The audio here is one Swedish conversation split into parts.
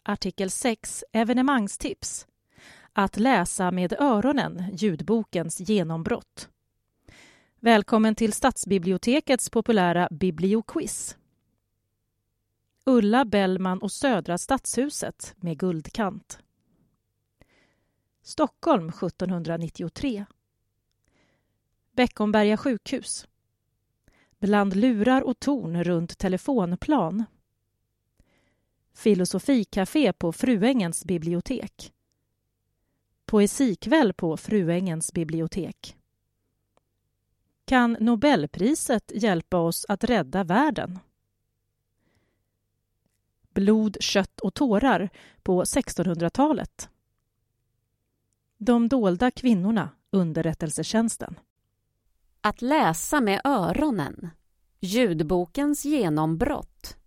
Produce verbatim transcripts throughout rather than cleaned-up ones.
Artikel sex. Evenemangstips. Att läsa med öronen, ljudbokens genombrott. Välkommen till Stadsbibliotekets populära Biblioquiz. Ulla Bellman och Södra Stadshuset med guldkant. Stockholm sjuttonhundranittiotre. Beckomberga sjukhus. Bland lurar och torn runt telefonplan. Filosofikafé på Fruängens bibliotek. Poesikväll på Fruängens bibliotek. Kan Nobelpriset hjälpa oss att rädda världen? Blod, kött och tårar på sextonhundratalet. De dolda kvinnorna, underrättelsetjänsten. Att läsa med öronen. Ljudbokens genombrott.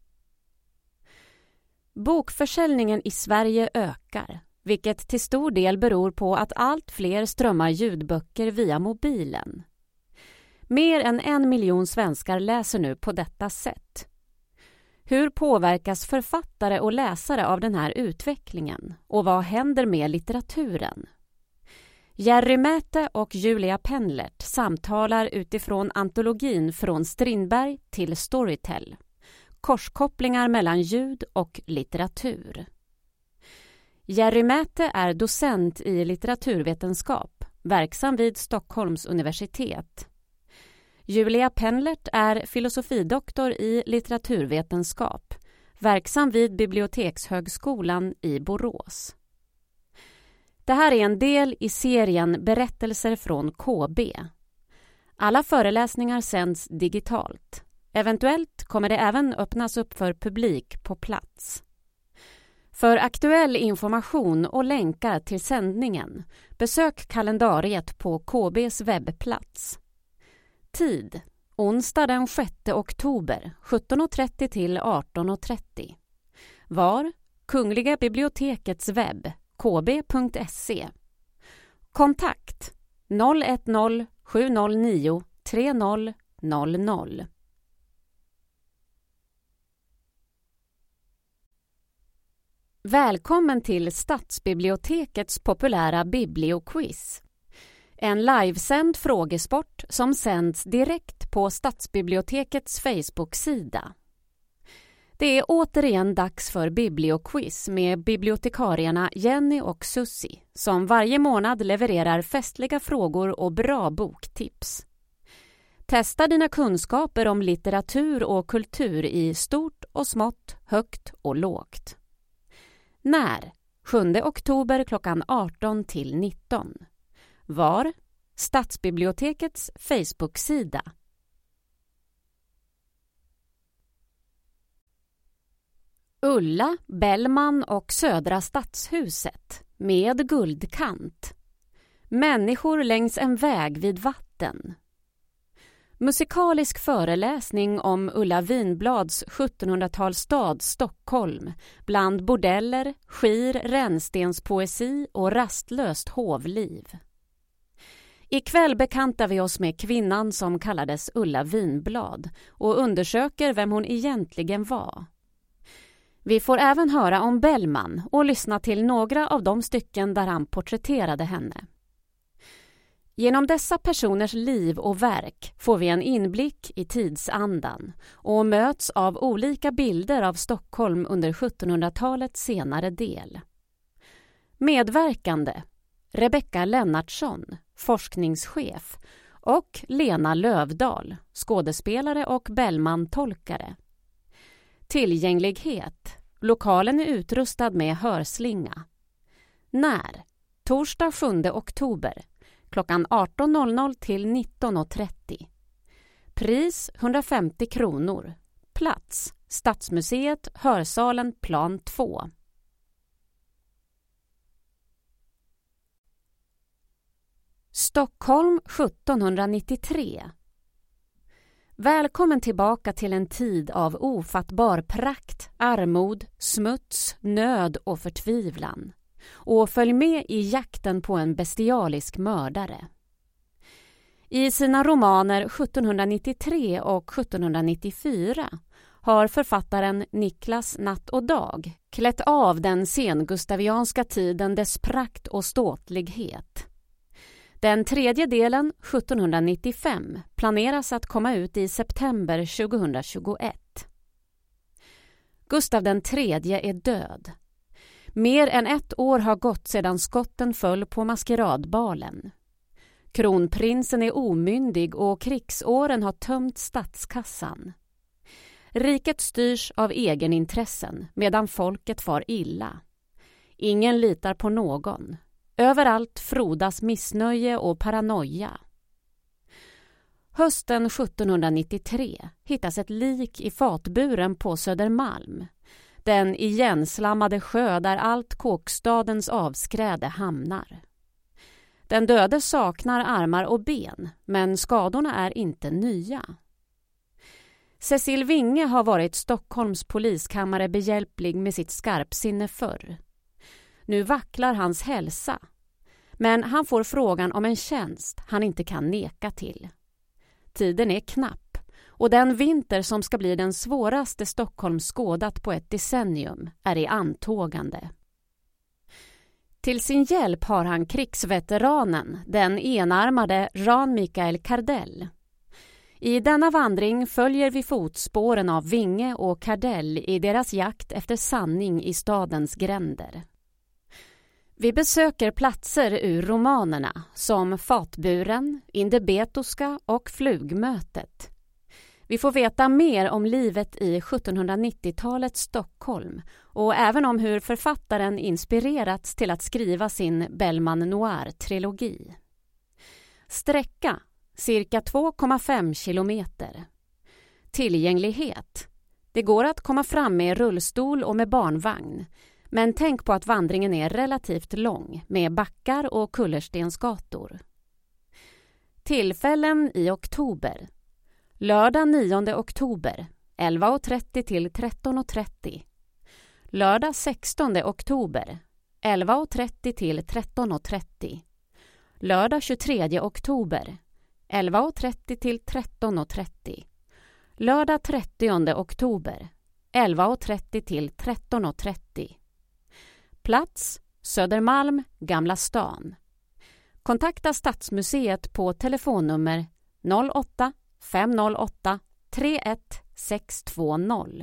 Bokförsäljningen i Sverige ökar, vilket till stor del beror på att allt fler strömmar ljudböcker via mobilen. Mer än en miljon svenskar läser nu på detta sätt. Hur påverkas författare och läsare av den här utvecklingen? Och vad händer med litteraturen? Jerry Mäte och Julia Penlert samtalar utifrån antologin Från Strindberg till Storytel. Korskopplingar mellan ljud och litteratur. Jerry Mäte är docent i litteraturvetenskap, verksam vid Stockholms universitet. Julia Penlert är filosofidoktor i litteraturvetenskap, verksam vid Bibliotekshögskolan i Borås. Det här är en del i serien Berättelser från K B. Alla föreläsningar sänds digitalt. Eventuellt kommer det även öppnas upp för publik på plats. För aktuell information och länkar till sändningen, besök kalendariet på K B:s webbplats. Tid: onsdag den sjätte oktober, sjutton och trettio till arton och trettio. Var: Kungliga bibliotekets webb, k b punkt se. Kontakt: noll ett noll sju noll nio tre noll noll noll. Välkommen till Stadsbibliotekets populära Biblioquiz. En livesänd frågesport som sänds direkt på Stadsbibliotekets Facebook-sida. Det är återigen dags för Biblioquiz med bibliotekarierna Jenny och Susie som varje månad levererar festliga frågor och bra boktips. Testa dina kunskaper om litteratur och kultur i stort och smått, högt och lågt. När? sjunde oktober klockan arton till nitton. Var? Stadsbibliotekets Facebook-sida. Ulla Bellman och Södra Stadshuset med guldkant. Människor längs en väg vid vatten. Musikalisk föreläsning om Ulla Vinblads sjuttonhundratalsstad Stockholm bland bordeller, skir, rännstenspoesi och rastlöst hovliv. Ikväll bekantar vi oss med kvinnan som kallades Ulla Vinblad och undersöker vem hon egentligen var. Vi får även höra om Bellman och lyssna till några av de stycken där han porträtterade henne. Genom dessa personers liv och verk får vi en inblick i tidsandan och möts av olika bilder av Stockholm under sjuttonhundratalets senare del. Medverkande: Rebecka Lennartsson, forskningschef, och Lena Lövdahl, skådespelare och Bellman-tolkare. Tillgänglighet: lokalen är utrustad med hörslinga. När? Torsdag sjunde oktober, klockan arton noll noll till nitton trettio. Pris hundrafemtio kronor. Plats: Stadsmuseet, Hörsalen, plan två. Stockholm sjuttonhundranittiotre. Välkommen tillbaka till en tid av ofattbar prakt, armod, smuts, nöd och förtvivlan. Och följ med i jakten på en bestialisk mördare. I sina romaner sjuttonhundranittiotre och sjuttonhundranittiofyra har författaren Niklas Natt och Dag klätt av den sengustavianska tiden dess prakt och ståtlighet. Den tredje delen, sjuttonhundranittiofem, planeras att komma ut i september tjugohundratjugoett. Gustav den tredje är död. Mer än ett år har gått sedan skotten föll på maskeradbalen. Kronprinsen är omyndig och krigsåren har tömt statskassan. Riket styrs av egenintressen medan folket far illa. Ingen litar på någon. Överallt frodas missnöje och paranoia. Hösten sjuttonhundranittiotre hittas ett lik i fatburen på Södermalm. Den igenslammade sjö där allt kåkstadens avskräde hamnar. Den döde saknar armar och ben, men skadorna är inte nya. Cecil Winge har varit Stockholms poliskammare behjälplig med sitt skarpsinne förr. Nu vacklar hans hälsa, men han får frågan om en tjänst han inte kan neka till. Tiden är knapp och den vinter som ska bli den svåraste Stockholm skådat på ett decennium är i antågande. Till sin hjälp har han krigsveteranen, den enarmade Jan Mikael Kardell. I denna vandring följer vi fotspåren av Winge och Kardell i deras jakt efter sanning i stadens gränder. Vi besöker platser ur romanerna som Fatburen, Indebetoska och Flugmötet. Vi får veta mer om livet i sjuttonhundranittiotalets Stockholm och även om hur författaren inspirerats till att skriva sin Bellman Noir-trilogi. Sträcka, cirka två komma fem kilometer. Tillgänglighet. Det går att komma fram med rullstol och med barnvagn. Men tänk på att vandringen är relativt lång med backar och kullerstensgator. Tillfällen i oktober. Lördag nionde oktober, elva och trettio till tretton och trettio. Lördag sextonde oktober, elva och trettio till tretton och trettio. Lördag tjugotredje oktober, elva och trettio till tretton och trettio. Lördag trettionde oktober, elva och trettio till tretton och trettio. Plats, Södermalm, Gamla stan. Kontakta Stadsmuseet på telefonnummer noll åtta fem noll åtta tre ett sex två noll.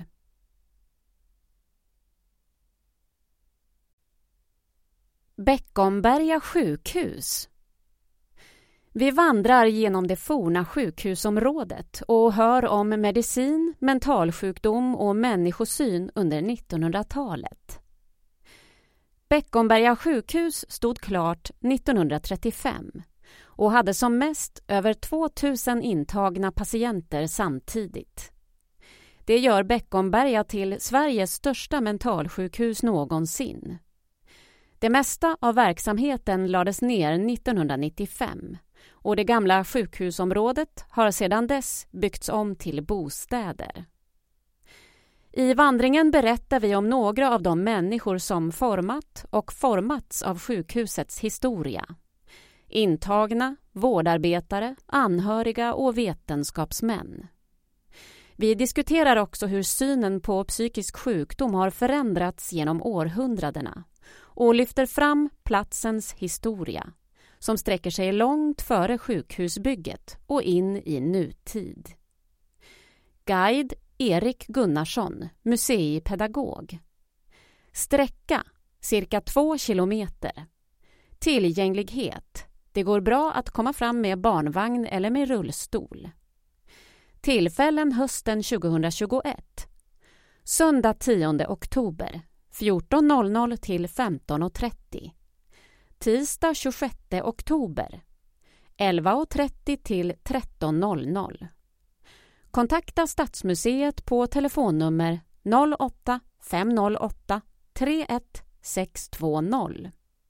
Beckomberga sjukhus. Vi vandrar genom det forna sjukhusområdet och hör om medicin, mentalsjukdom och människosyn under nittonhundratalet. Beckomberga sjukhus stod klart nittonhundratrettiofem och hade som mest över tvåtusen intagna patienter samtidigt. Det gör Beckomberga till Sveriges största mentalsjukhus någonsin. Det mesta av verksamheten lades ner nittonhundranittiofem och det gamla sjukhusområdet har sedan dess byggts om till bostäder. I vandringen berättar vi om några av de människor som format och formats av sjukhusets historia. Intagna, vårdarbetare, anhöriga och vetenskapsmän. Vi diskuterar också hur synen på psykisk sjukdom har förändrats genom århundradena och lyfter fram platsens historia som sträcker sig långt före sjukhusbygget och in i nutid. Guide Erik Gunnarsson, museipedagog. Sträcka, cirka två kilometer. Tillgänglighet. Det går bra att komma fram med barnvagn eller med rullstol. Tillfällen hösten tjugohundratjugoett. Söndag tionde oktober, fjorton noll noll till femton och trettio. Tisdag tjugosjätte oktober, elva och trettio till tretton noll noll. Kontakta Stadsmuseet på telefonnummer noll åtta fem noll åtta tre ett sex två noll.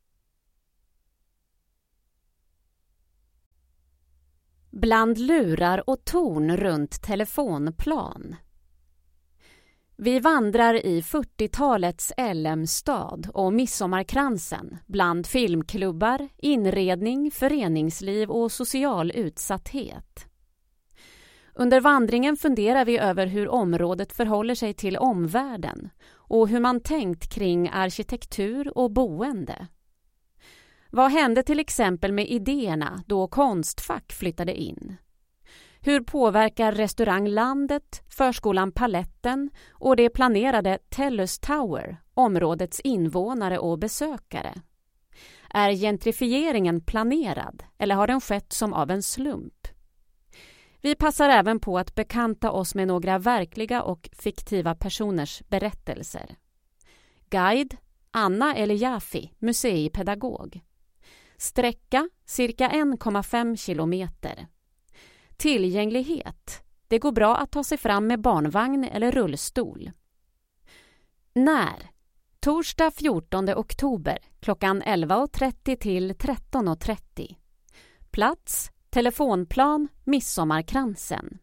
Bland lurar och torn runt telefonplan. Vi vandrar i fyrtiotalets L M-stad och midsommarkransen bland filmklubbar, inredning, föreningsliv och social utsatthet. Under vandringen funderar vi över hur området förhåller sig till omvärlden och hur man tänkt kring arkitektur och boende. Vad hände till exempel med idéerna då Konstfack flyttade in? Hur påverkar restauranglandet, förskolan Paletten och det planerade Tellus Tower områdets invånare och besökare? Är gentrifieringen planerad eller har den skett som av en slump? Vi passar även på att bekanta oss med några verkliga och fiktiva personers berättelser. Guide, Anna Eliafi, museipedagog. Sträcka, cirka en komma fem kilometer. Tillgänglighet. Det går bra att ta sig fram med barnvagn eller rullstol. När? Torsdag fjortonde oktober klockan elva och trettio till tretton och trettio. Plats, telefonplan, Midsommarkransen.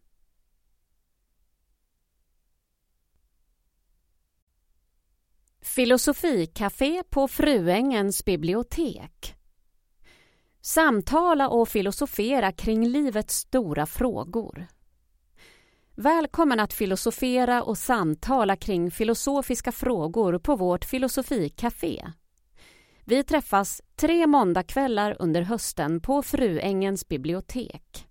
Filosofikafé på Fruängens bibliotek. Samtala och filosofera kring livets stora frågor. Välkommen att filosofera och samtala kring filosofiska frågor på vårt filosofikafé. Vi träffas tre måndagskvällar under hösten på Fruängens bibliotek.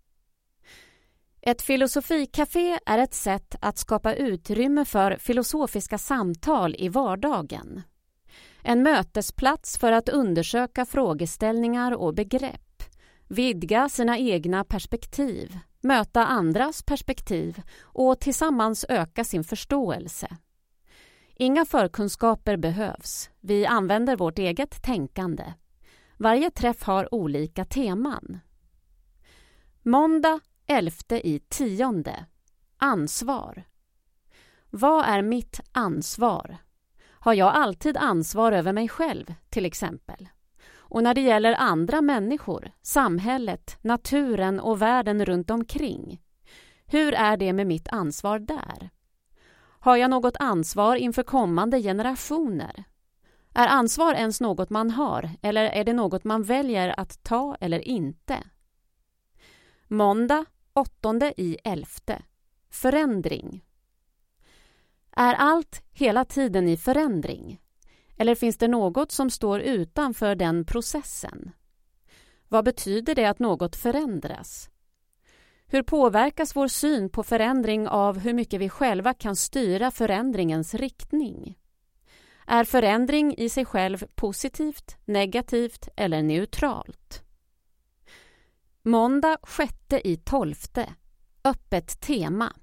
Ett filosofikafé är ett sätt att skapa utrymme för filosofiska samtal i vardagen. En mötesplats för att undersöka frågeställningar och begrepp, vidga sina egna perspektiv, möta andras perspektiv och tillsammans öka sin förståelse. Inga förkunskaper behövs. Vi använder vårt eget tänkande. Varje träff har olika teman. Måndag elfte i tionde. Ansvar. Vad är mitt ansvar? Har jag alltid ansvar över mig själv, till exempel? Och när det gäller andra människor, samhället, naturen och världen runt omkring, hur är det med mitt ansvar där? Har jag något ansvar inför kommande generationer? Är ansvar ens något man har, eller är det något man väljer att ta eller inte? Måndag åttonde i elfte. Förändring. Är allt hela tiden i förändring? Eller finns det något som står utanför den processen? Vad betyder det att något förändras? Hur påverkas vår syn på förändring av hur mycket vi själva kan styra förändringens riktning? Är förändring i sig själv positivt, negativt eller neutralt? Måndag sjätte i tolfte. Öppet tema.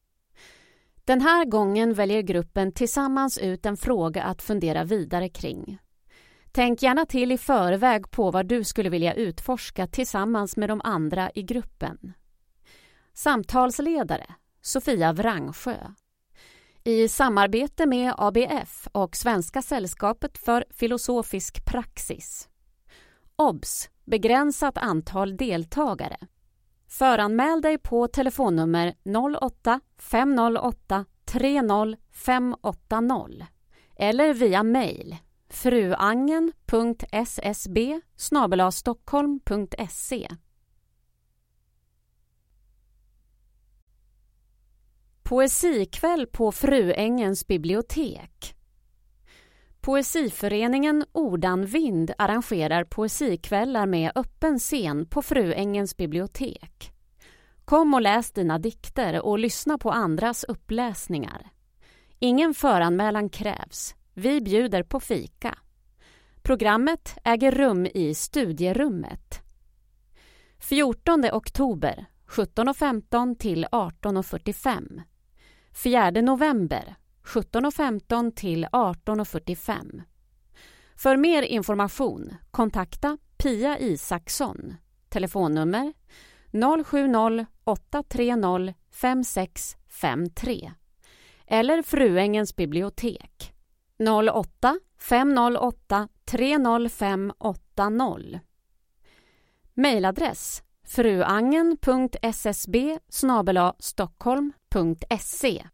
Den här gången väljer gruppen tillsammans ut en fråga att fundera vidare kring. Tänk gärna till i förväg på vad du skulle vilja utforska tillsammans med de andra i gruppen. Samtalsledare Sofia Vrangsjö. I samarbete med A B F och Svenska sällskapet för filosofisk praxis. Obs! Begränsat antal deltagare. Föranmäl dig på telefonnummer noll åtta fem noll åtta tre noll fem åtta noll eller via mejl fruangen punkt s s b snabel-a stockholm punkt se. Poesikväll på Fruängens bibliotek. Poesiföreningen Ordan Vind arrangerar poesikvällar med öppen scen på Fruängens bibliotek. Kom och läs dina dikter och lyssna på andras uppläsningar. Ingen föranmälan krävs. Vi bjuder på fika. Programmet äger rum i studierummet. fjortonde oktober sjutton och femton till arton och fyrtiofem. fjärde november sjutton och femton till arton och fyrtiofem. För mer information kontakta Pia Isaksson. Telefonnummer noll sju noll åtta tre noll fem sex fem tre eller Fruängens bibliotek noll åtta fem noll åtta tre noll fem åtta noll. Mejladress fruangen punkt s s b snabel-a stockholm punkt se.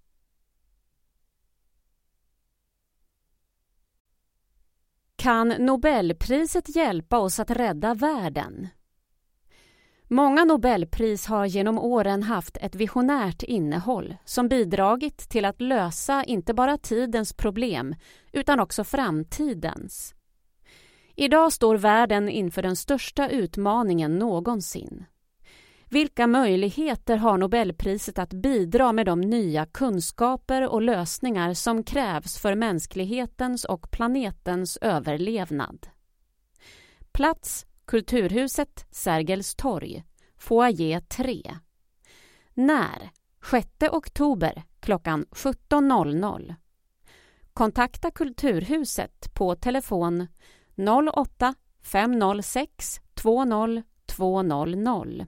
Kan Nobelpriset hjälpa oss att rädda världen? Många Nobelpris har genom åren haft ett visionärt innehåll som bidragit till att lösa inte bara tidens problem utan också framtidens. Idag står världen inför den största utmaningen någonsin. Vilka möjligheter har Nobelpriset att bidra med de nya kunskaper och lösningar som krävs för mänsklighetens och planetens överlevnad? Plats: Kulturhuset, Sergels torg, foyer tre. När? sjätte oktober klockan sjutton noll noll. Kontakta Kulturhuset på telefon noll åtta fem noll sex två noll två noll noll.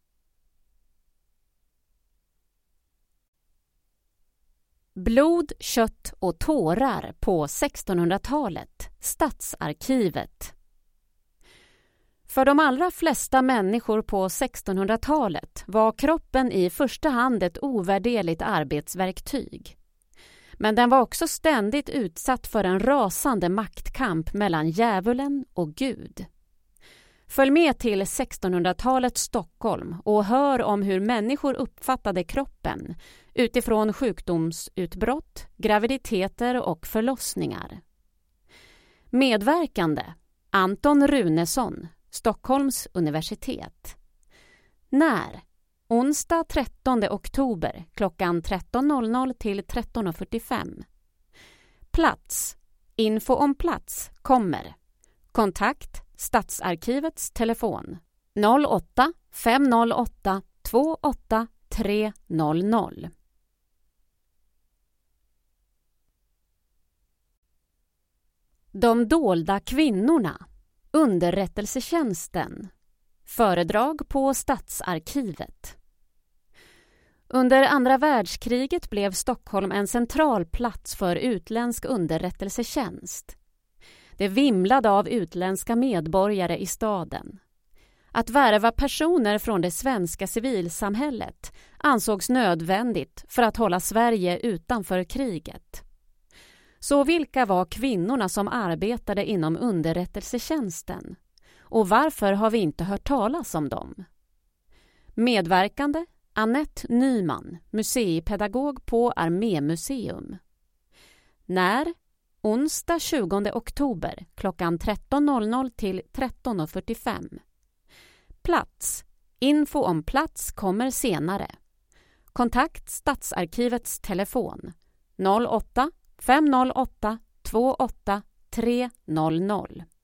Blod, kött och tårar på sextonhundratalet. Stadsarkivet. För de allra flesta människor på sextonhundratalet var kroppen i första hand ett ovärderligt arbetsverktyg. Men den var också ständigt utsatt för en rasande maktkamp mellan djävulen och Gud. Följ med till sextonhundratalets Stockholm och hör om hur människor uppfattade kroppen utifrån sjukdomsutbrott, graviditeter och förlossningar. Medverkande: Anton Runesson, Stockholms universitet. När? Onsdag trettonde oktober klockan tretton noll noll till tretton fyrtiofem. Plats: Info om plats kommer. Kontakt Stadsarkivets telefon noll åtta fem noll åtta två åtta tre noll noll. De dolda kvinnorna. Underrättelsetjänsten. Föredrag på Stadsarkivet. Under andra världskriget blev Stockholm en central plats för utländsk underrättelsetjänst. Det vimlade av utländska medborgare i staden. Att värva personer från det svenska civilsamhället ansågs nödvändigt för att hålla Sverige utanför kriget. Så vilka var kvinnorna som arbetade inom underrättelsetjänsten? Och varför har vi inte hört talas om dem? Medverkande: Annette Nyman, museipedagog på Armémuseum. När? Onsdag tjugonde oktober klockan tretton noll noll till tretton fyrtiofem. Plats: Info om plats kommer senare. Kontakt Stadsarkivets telefon noll åtta fem noll åtta två åtta tre noll noll.